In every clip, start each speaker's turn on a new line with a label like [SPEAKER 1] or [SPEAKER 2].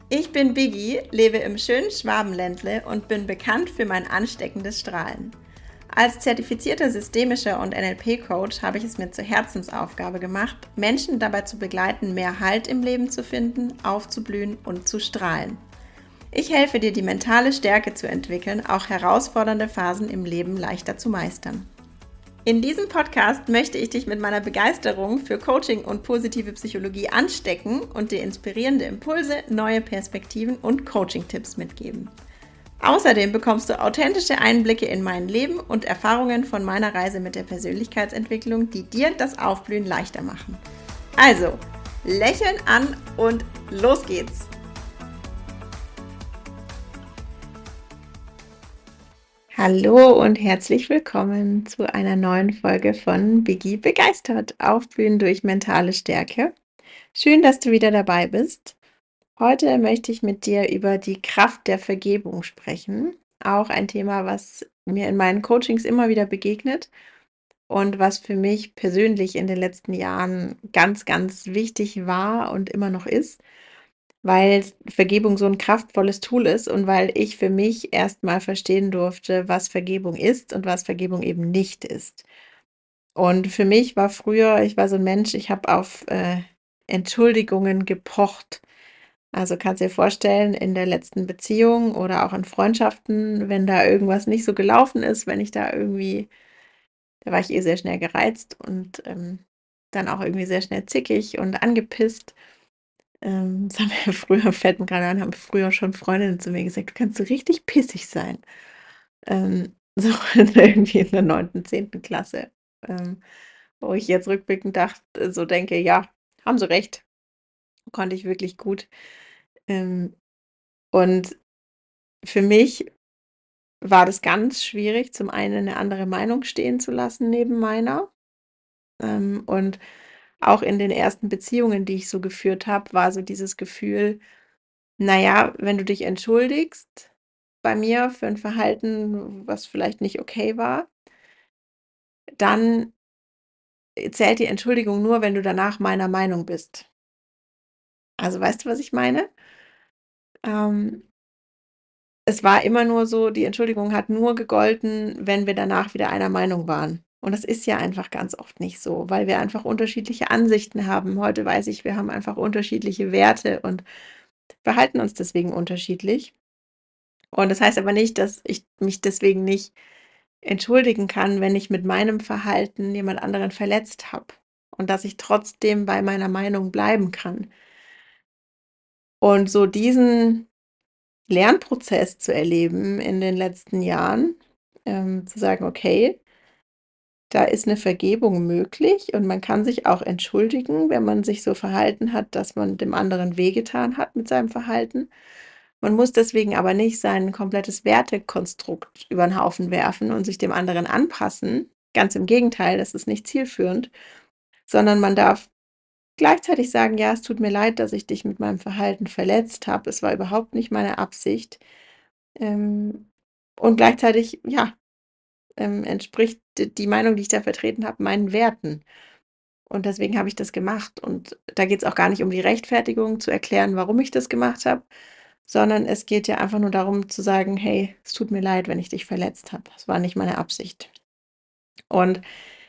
[SPEAKER 1] Ich bin Biggie, lebe im schönen Schwabenländle und bin bekannt für mein ansteckendes Strahlen. Als zertifizierter systemischer und NLP-Coach habe ich es mir zur Herzensaufgabe gemacht, Menschen dabei zu begleiten, mehr Halt im Leben zu finden, aufzublühen und zu strahlen. Ich helfe dir, die mentale Stärke zu entwickeln, auch herausfordernde Phasen im Leben leichter zu meistern. In diesem Podcast möchte ich dich mit meiner Begeisterung für Coaching und positive Psychologie anstecken und dir inspirierende Impulse, neue Perspektiven und Coaching-Tipps mitgeben. Außerdem bekommst du authentische Einblicke in mein Leben und Erfahrungen von meiner Reise mit der Persönlichkeitsentwicklung, die dir das Aufblühen leichter machen. Also, lächeln an und los geht's! Hallo und herzlich willkommen zu einer neuen Folge von Biggie begeistert, Aufblühen durch mentale Stärke. Schön, dass du wieder dabei bist. Heute möchte ich mit dir über die Kraft der Vergebung sprechen. Auch ein Thema, was mir in meinen Coachings immer wieder begegnet und was für mich persönlich in den letzten Jahren ganz, ganz wichtig war und immer noch ist, weil Vergebung so ein kraftvolles Tool ist und weil ich für mich erst mal verstehen durfte, was Vergebung ist und was Vergebung eben nicht ist. Und für mich war früher ich war so ein Mensch, ich habe auf, Entschuldigungen gepocht. Also, kannst dir vorstellen, in der letzten Beziehung oder auch in Freundschaften, wenn da irgendwas nicht so gelaufen ist, wenn ich da irgendwie da war ich sehr schnell gereizt und, dann auch irgendwie sehr schnell zickig und angepisst. Das haben wir früher fällt mir grade ein, haben früher schon Freundinnen zu mir gesagt: „Du kannst so richtig pissig sein." So irgendwie in der 9., 10. Klasse, wo ich jetzt rückblickend so denke: „Ja, haben sie recht." Konnte ich wirklich gut. Ähm, und für mich war das ganz schwierig, zum einen eine andere Meinung stehen zu lassen neben meiner. Und auch in den ersten Beziehungen, die ich so geführt habe, war so dieses Gefühl: Na ja, wenn du dich entschuldigst bei mir für ein Verhalten, was vielleicht nicht okay war, dann zählt die Entschuldigung nur, wenn du danach meiner Meinung bist. Also, weißt du, was ich meine? Ähm, Es war immer nur so, die Entschuldigung hat nur gegolten, wenn wir danach wieder einer Meinung waren. Und das ist ja einfach ganz oft nicht so, weil wir einfach unterschiedliche Ansichten haben. Heute weiß ich, wir haben einfach unterschiedliche Werte und verhalten uns deswegen unterschiedlich. Und das heißt aber nicht, dass ich mich deswegen nicht entschuldigen kann, wenn ich mit meinem Verhalten jemand anderen verletzt habe und dass ich trotzdem bei meiner Meinung bleiben kann. Und so diesen Lernprozess zu erleben in den letzten Jahren, zu sagen: „Okay, da ist eine Vergebung möglich und man kann sich auch entschuldigen, wenn man sich so verhalten hat, dass man dem anderen wehgetan hat mit seinem Verhalten." Man muss deswegen aber nicht sein komplettes Wertekonstrukt über 'n Haufen werfen und sich dem anderen anpassen. Ganz im Gegenteil, das ist nicht zielführend, sondern man darf gleichzeitig sagen: „Ja, es tut mir leid, dass ich dich mit meinem Verhalten verletzt habe. Es war überhaupt nicht meine Absicht." Ähm, und gleichzeitig, ja, entspricht die Meinung, die ich da vertreten habe, meinen Werten. Und deswegen habe ich das gemacht. Und da geht es auch gar nicht um die Rechtfertigung, zu erklären, warum ich das gemacht habe, sondern es geht ja einfach nur darum zu sagen: „Hey, es tut mir leid, wenn ich dich verletzt habe. Es war nicht meine Absicht." Und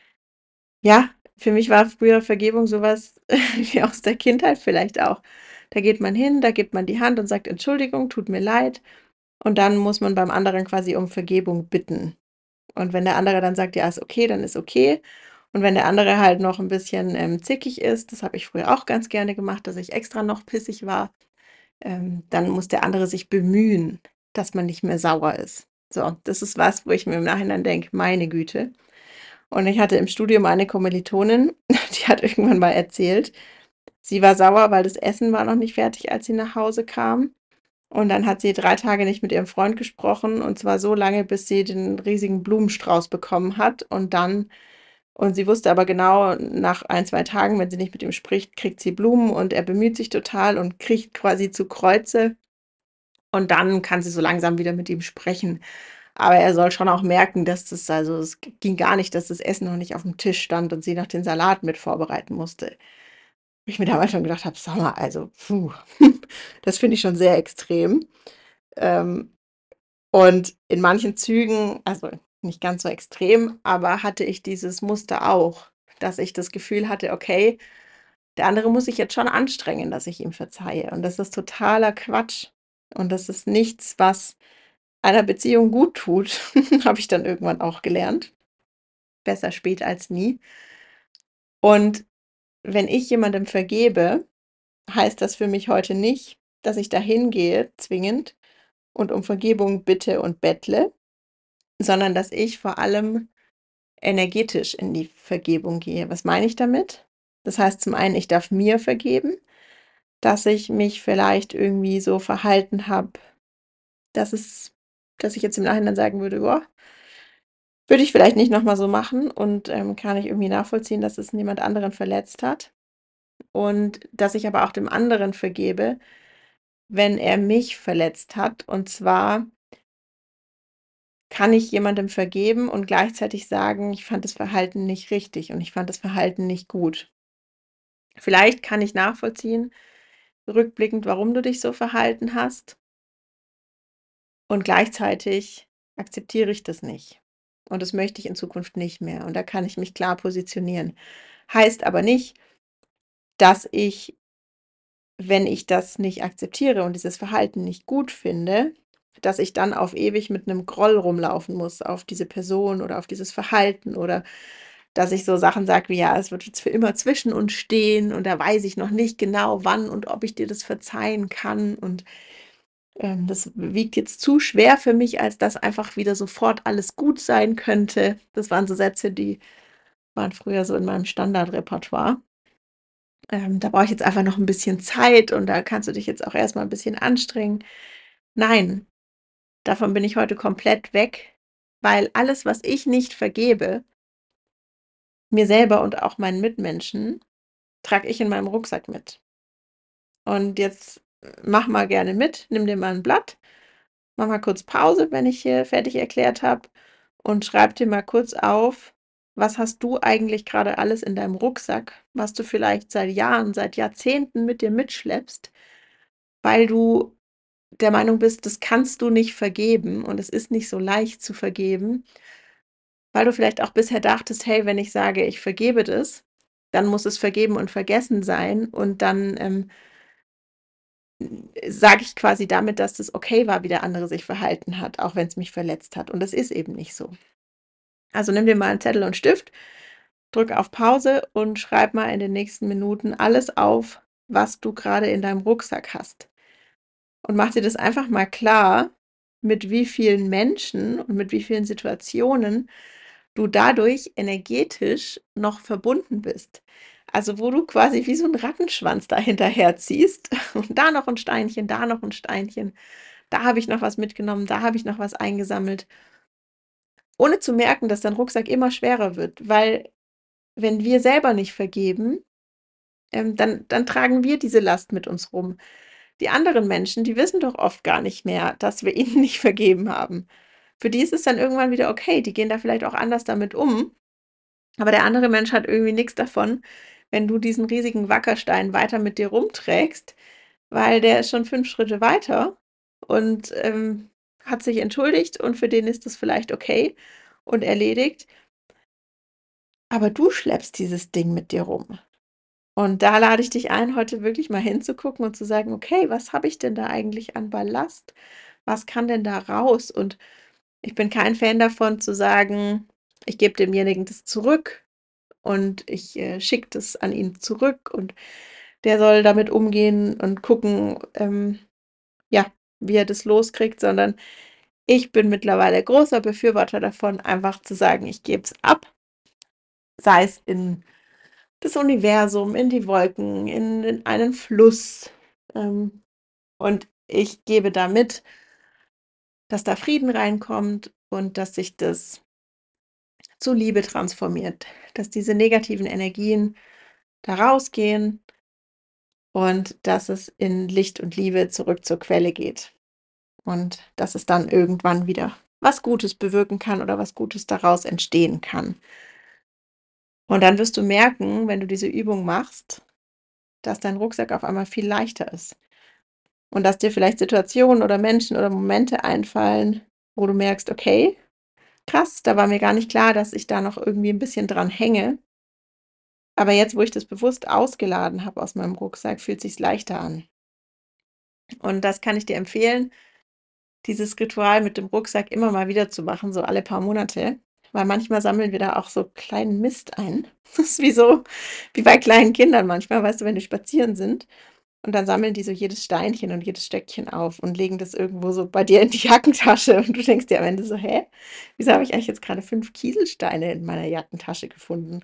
[SPEAKER 1] ja, für mich war früher Vergebung sowas wie aus der Kindheit vielleicht auch. Da geht man hin, da gibt man die Hand und sagt: „Entschuldigung, tut mir leid." Und dann muss man beim anderen quasi um Vergebung bitten. Und wenn der andere dann sagt: „Ja, ist okay", dann ist okay. Und wenn der andere halt noch ein bisschen, zickig ist, das habe ich früher auch ganz gerne gemacht, dass ich extra noch pissig war, dann muss der andere sich bemühen, dass man nicht mehr sauer ist. So, das ist was, wo ich mir im Nachhinein denke: „Meine Güte." Und ich hatte im Studium eine Kommilitonin, die hat irgendwann mal erzählt, sie war sauer, weil das Essen war noch nicht fertig, als sie nach Hause kam. Und dann hat sie 3 Tage nicht mit ihrem Freund gesprochen, und zwar so lange, bis sie den riesigen Blumenstrauß bekommen hat. Und sie wusste aber genau, nach 1, 2 Tagen, wenn sie nicht mit ihm spricht, kriegt sie Blumen und er bemüht sich total und kriecht quasi zu Kreuze. Und dann kann sie so langsam wieder mit ihm sprechen. Aber er soll schon auch merken, dass es ging gar nicht, dass das Essen noch nicht auf dem Tisch stand und sie noch den Salat mit vorbereiten musste. Wo ich mir damals schon gedacht habe: „Sag mal, also, puh, das finde ich schon sehr extrem." Ähm, und in manchen Zügen, also nicht ganz so extrem, aber hatte ich dieses Muster auch, dass ich das Gefühl hatte: „Okay, der andere muss sich jetzt schon anstrengen, dass ich ihm verzeihe." Und das ist totaler Quatsch. Und das ist nichts, was einer Beziehung gut tut, habe ich dann irgendwann auch gelernt. Besser spät als nie. Und wenn ich jemandem vergebe, heißt das für mich heute nicht, dass ich dahin gehe zwingend und um Vergebung bitte und bettle, sondern dass ich vor allem energetisch in die Vergebung gehe. Was meine ich damit? Das heißt zum einen, ich darf mir vergeben, dass ich mich vielleicht irgendwie so verhalten habe, dass es dass ich jetzt im Nachhinein sagen würde: „Boah, würde ich vielleicht nicht noch mal so machen", und, kann ich irgendwie nachvollziehen, dass es niemand anderen verletzt hat. Und dass ich aber auch dem anderen vergebe, wenn er mich verletzt hat. Und zwar kann ich jemandem vergeben und gleichzeitig sagen: „Ich fand das Verhalten nicht richtig und ich fand das Verhalten nicht gut." Vielleicht kann ich nachvollziehen, rückblickend, warum du dich so verhalten hast, und gleichzeitig akzeptiere ich das nicht. Und das möchte ich in Zukunft nicht mehr. Und da kann ich mich klar positionieren. Heißt aber nicht, dass ich, wenn ich das nicht akzeptiere und dieses Verhalten nicht gut finde, dass ich dann auf ewig mit einem Groll rumlaufen muss auf diese Person oder auf dieses Verhalten, oder dass ich so Sachen sage wie: „Ja, es wird jetzt für immer zwischen uns stehen und da weiß ich noch nicht genau, wann und ob ich dir das verzeihen kann, und, das wiegt jetzt zu schwer für mich, als dass einfach wieder sofort alles gut sein könnte." Das waren so Sätze, die waren früher so in meinem Standardrepertoire. „Da brauche ich jetzt einfach noch ein bisschen Zeit und da kannst du dich jetzt auch erst mal 'n bisschen anstrengen." Nein, davon bin ich heute komplett weg, weil alles, was ich nicht vergebe, mir selber und auch meinen Mitmenschen, trage ich in meinem Rucksack mit. Und jetzt mach mal gerne mit, nimm dir mal ein Blatt, mach mal kurz Pause, wenn ich hier fertig erklärt habe, und schreib dir mal kurz auf: Was hast du eigentlich gerade alles in deinem Rucksack, was du vielleicht seit Jahren, seit Jahrzehnten mit dir mitschleppst, weil du der Meinung bist, das kannst du nicht vergeben und es ist nicht so leicht zu vergeben, weil du vielleicht auch bisher dachtest: „Hey, wenn ich sage, ich vergebe das, dann muss es vergeben und vergessen sein, und dann, sage ich quasi damit, dass das okay war, wie der andere sich verhalten hat, auch wenn es mich verletzt hat." Und das ist eben nicht so. Also, nimm dir mal 'n Zettel und Stift, drück auf Pause und schreib mal in den nächsten Minuten alles auf, was du gerade in deinem Rucksack hast. Und mach dir das einfach mal klar, mit wie vielen Menschen und mit wie vielen Situationen du dadurch energetisch noch verbunden bist. Also, wo du quasi wie so 'n Rattenschwanz da hinterherziehst und da noch 'n Steinchen, da noch 'n Steinchen, da habe ich noch was mitgenommen, da habe ich noch was eingesammelt, ohne zu merken, dass dein Rucksack immer schwerer wird, weil wenn wir selber nicht vergeben, dann tragen wir diese Last mit uns rum. Die anderen Menschen, die wissen doch oft gar nicht mehr, dass wir ihnen nicht vergeben haben. Für die ist es dann irgendwann wieder okay, die gehen da vielleicht auch anders damit um, aber der andere Mensch hat irgendwie nix davon, wenn du diesen riesigen Wackerstein weiter mit dir rumträgst, weil der ist schon 5 Schritte weiter und, hat sich entschuldigt, und für den ist das vielleicht okay und erledigt, aber du schleppst dieses Ding mit dir rum. Und da lade ich dich ein, heute wirklich mal hinzugucken und zu sagen: „Okay, was habe ich denn da eigentlich an Ballast? Was kann denn da raus?" Und ich bin kein Fan davon zu sagen: „Ich gebe demjenigen das zurück und ich, schicke das an ihn zurück und der soll damit umgehen und gucken, ja, wie er das loskriegt", sondern ich bin mittlerweile großer Befürworter davon, einfach zu sagen: „Ich gebe es ab", sei es in das Universum, in die Wolken, in einen Fluss, und ich gebe da mit, dass da Frieden reinkommt und dass sich das zu Liebe transformiert, dass diese negativen Energien da rausgehen und dass es in Licht und Liebe zurück zur Quelle geht und dass es dann irgendwann wieder was Gutes bewirken kann oder was Gutes daraus entstehen kann. Und dann wirst du merken, wenn du diese Übung machst, dass dein Rucksack auf einmal viel leichter ist und dass dir vielleicht Situationen oder Menschen oder Momente einfallen, wo du merkst: „Okay, krass, da war mir gar nicht klar, dass ich da noch irgendwie ein bisschen dran hänge. Aber jetzt, wo ich das bewusst ausgeladen habe aus meinem Rucksack, fühlt sich's leichter an.“ Und das kann ich dir empfehlen, dieses Ritual mit dem Rucksack immer mal wieder zu machen, so alle paar Monate, weil manchmal sammeln wir da auch so kleinen Mist ein. Das ist wie bei kleinen Kindern manchmal, weißt du, wenn die spazieren sind und dann sammeln die so jedes Steinchen und jedes Stöckchen auf und legen das irgendwo so bei dir in die Jackentasche und du denkst dir am Ende so: „Hä, wieso habe ich eigentlich jetzt gerade 5 Kieselsteine in meiner Jackentasche gefunden?“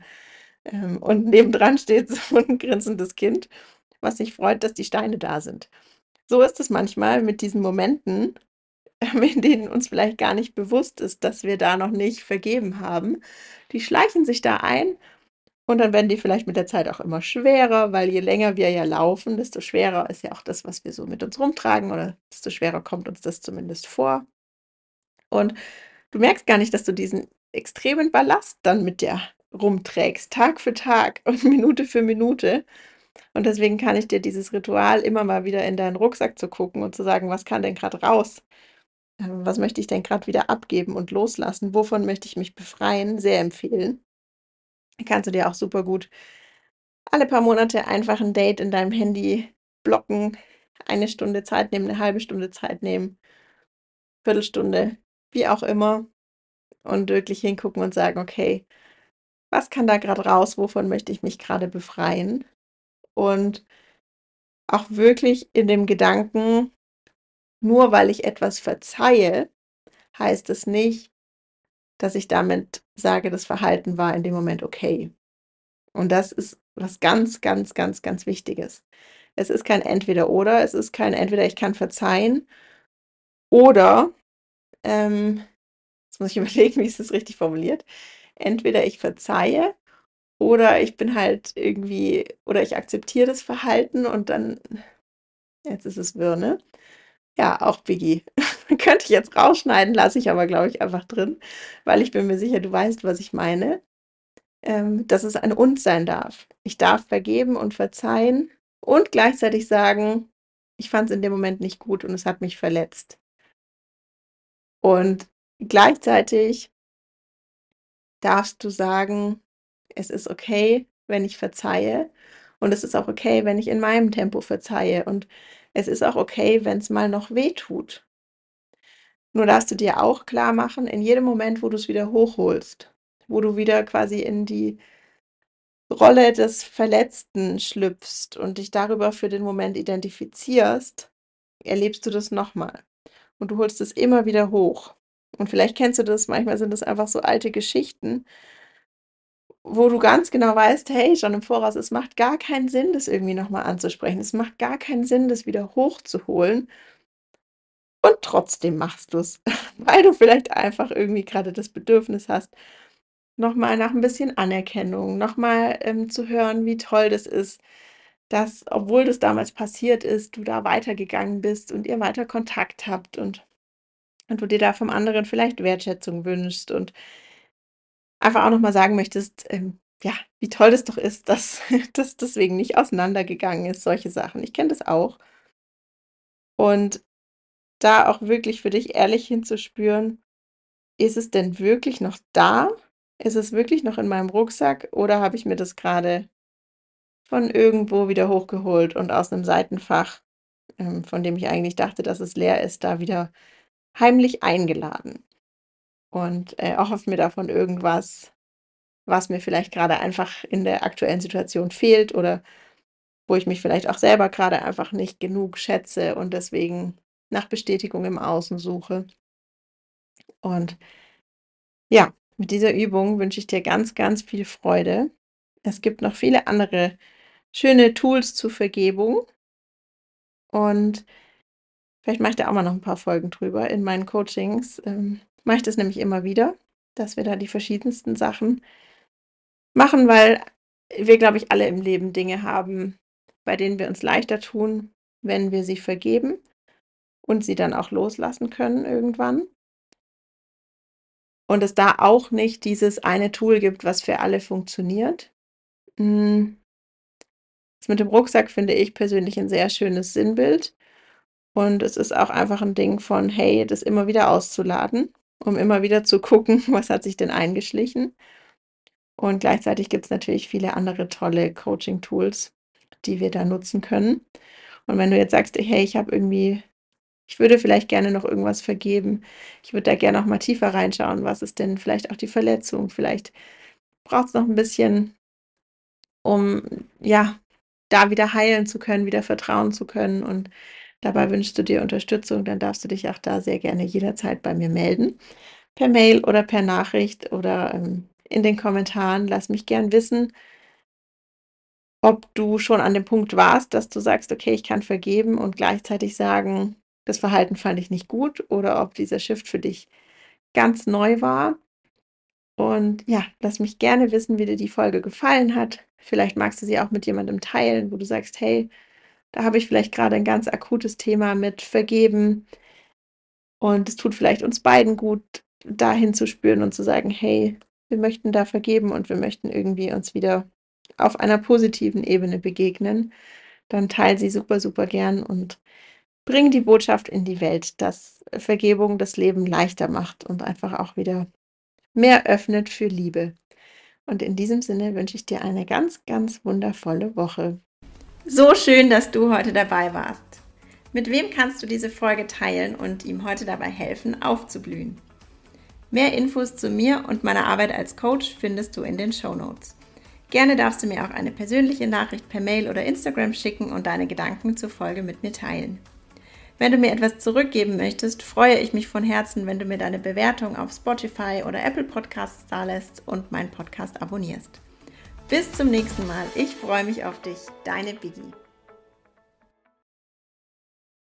[SPEAKER 1] Und nebendran steht so 'n grinsendes Kind, was sich freut, dass die Steine da sind. So ist es manchmal mit diesen Momenten, in denen uns vielleicht gar nicht bewusst ist, dass wir da noch nicht vergeben haben. Die schleichen sich da ein und dann werden die vielleicht mit der Zeit auch immer schwerer, weil je länger wir ja laufen, desto schwerer ist ja auch das, was wir so mit uns rumtragen oder desto schwerer kommt uns das zumindest vor. Und du merkst gar nicht, dass du diesen extremen Ballast dann mit dir rumträgst, Tag für Tag und Minute für Minute. Und deswegen kann ich dir dieses Ritual, immer mal wieder in deinen Rucksack zu gucken und zu sagen: „Was kann denn gerade raus? Was möchte ich denn gerade wieder abgeben und loslassen? Wovon möchte ich mich befreien?“ Sehr empfehlen. Kannst du dir auch super gut alle paar Monate einfach 'n Date in deinem Handy blocken, 1 Stunde Zeit nehmen, 1/2 Stunde Zeit nehmen, Viertelstunde, wie auch immer, und wirklich hingucken und sagen: „Okay, was kann da grad raus? Wovon möchte ich mich grade befreien?“ Und auch wirklich in dem Gedanken: „Nur weil ich etwas verzeihe, heißt es nicht, dass ich damit sage, das Verhalten war in dem Moment okay.“ Und das ist was ganz, ganz, ganz, ganz Wichtiges. Es ist kein Entweder-Oder, es ist kein entweder ich kann verzeihen oder, jetzt muss ich überlegen, wie ist das richtig formuliert? Entweder ich verzeihe oder ich bin halt irgendwie oder ich akzeptiere das Verhalten und dann jetzt ist es wirr, ne? Ja, auch Biggie. Könnte ich jetzt rausschneiden, lasse ich aber, glaube ich, einfach drin, weil ich bin mir sicher, du weißt, was ich meine. Dass es ein Und sein darf. Ich darf vergeben und verzeihen und gleichzeitig sagen: „Ich fand es in dem Moment nicht gut und es hat mich verletzt.“ Und gleichzeitig darfst du sagen: „Es ist okay, wenn ich verzeihe und es ist auch okay, wenn ich in meinem Tempo verzeihe und es ist auch okay, wenn es mal noch wehtut.“ Nur darfst du dir auch klar machen, in jedem Moment, wo du es wieder hochholst, wo du wieder quasi in die Rolle des Verletzten schlüpfst und dich darüber für den Moment identifizierst, erlebst du das noch mal und du holst es immer wieder hoch. Und vielleicht kennst du das, manchmal sind das einfach so alte Geschichten, wo du ganz genau weißt: „Hey, schon im Voraus, es macht gar keinen Sinn, das irgendwie noch mal anzusprechen. Es macht gar keinen Sinn, das wieder hochzuholen.“ Und trotzdem machst du's, weil du vielleicht einfach irgendwie grade das Bedürfnis hast, noch mal nach 'n bisschen Anerkennung, noch mal, zu hören, wie toll das ist, dass, obwohl das damals passiert ist, du da weitergegangen bist und ihr weiter Kontakt habt und du dir da vom anderen vielleicht Wertschätzung wünschst und einfach auch noch mal sagen möchtest, ja, wie toll das doch ist, dass das deswegen nicht auseinandergegangen ist, solche Sachen. Ich kenne das auch. Und da auch wirklich für dich ehrlich hinzuspüren: „Ist es denn wirklich noch da? Ist es wirklich noch in meinem Rucksack oder habe ich mir das grade von irgendwo wieder hochgeholt und aus 'nem Seitenfach, von dem ich eigentlich dachte, dass es leer ist, da wieder heimlich eingeladen und, erhoffe mir davon irgendwas, was mir vielleicht grade einfach in der aktuellen Situation fehlt oder wo ich mich vielleicht auch selber grade einfach nicht genug schätze und deswegen nach Bestätigung im Außen suche.“ Und ja, mit dieser Übung wünsche ich dir ganz, ganz viel Freude. Es gibt noch viele andere schöne Tools zur Vergebung und vielleicht mache ich da auch mal noch 'n paar Folgen drüber. In meinen Coachings, mache ich das nämlich immer wieder, dass wir da die verschiedensten Sachen machen, weil wir, glaube ich, alle im Leben Dinge haben, bei denen wir uns leichter tun, wenn wir sie vergeben und sie dann auch loslassen können irgendwann. Und es da auch nicht dieses eine Tool gibt, was für alle funktioniert. Hm, Das mit dem Rucksack finde ich persönlich ein sehr schönes Sinnbild. Und es ist auch einfach ein Ding von, hey, das immer wieder auszuladen, um immer wieder zu gucken, was hat sich denn eingeschlichen. Und gleichzeitig gibt es natürlich viele andere tolle Coaching-Tools, die wir da nutzen können. Und wenn du jetzt sagst: „Hey, ich würde vielleicht gerne noch irgendwas vergeben. Ich würde da gerne noch mal tiefer reinschauen. Was ist denn vielleicht auch die Verletzung? Vielleicht braucht es noch ein bisschen, um, ja, da wieder heilen zu können, wieder vertrauen zu können und dabei wünschst du dir Unterstützung, dann darfst du dich auch da sehr gerne jederzeit bei mir melden, per Mail oder per Nachricht oder, in den Kommentaren. Lass mich gern wissen, ob du schon an dem Punkt warst, dass du sagst: „Okay, ich kann vergeben“ und gleichzeitig sagen: „Das Verhalten fand ich nicht gut“, oder ob dieser Shift für dich ganz neu war. Und ja, lass mich gerne wissen, wie dir die Folge gefallen hat. Vielleicht magst du sie auch mit jemandem teilen, wo du sagst: „Hey, da habe ich vielleicht gerade ein ganz akutes Thema mit Vergeben und es tut vielleicht uns beiden gut, dahin zu spüren und zu sagen: ‚Hey, wir möchten da vergeben und wir möchten irgendwie uns wieder auf einer positiven Ebene begegnen.‘“ Dann teile sie super, super gern und bring die Botschaft in die Welt, dass Vergebung das Leben leichter macht und einfach auch wieder mehr öffnet für Liebe. Und in diesem Sinne wünsche ich dir eine ganz, ganz wundervolle Woche. So schön, dass du heute dabei warst. Mit wem kannst du diese Folge teilen und ihm heute dabei helfen, aufzublühen? Mehr Infos zu mir und meiner Arbeit als Coach findest du in den Shownotes. Gerne darfst du mir auch eine persönliche Nachricht per Mail oder Instagram schicken und deine Gedanken zur Folge mit mir teilen. Wenn du mir etwas zurückgeben möchtest, freue ich mich von Herzen, wenn du mir deine Bewertung auf Spotify oder Apple Podcasts dalässt und meinen Podcast abonnierst. Bis zum nächsten Mal. Ich freue mich auf dich. Deine Biggie.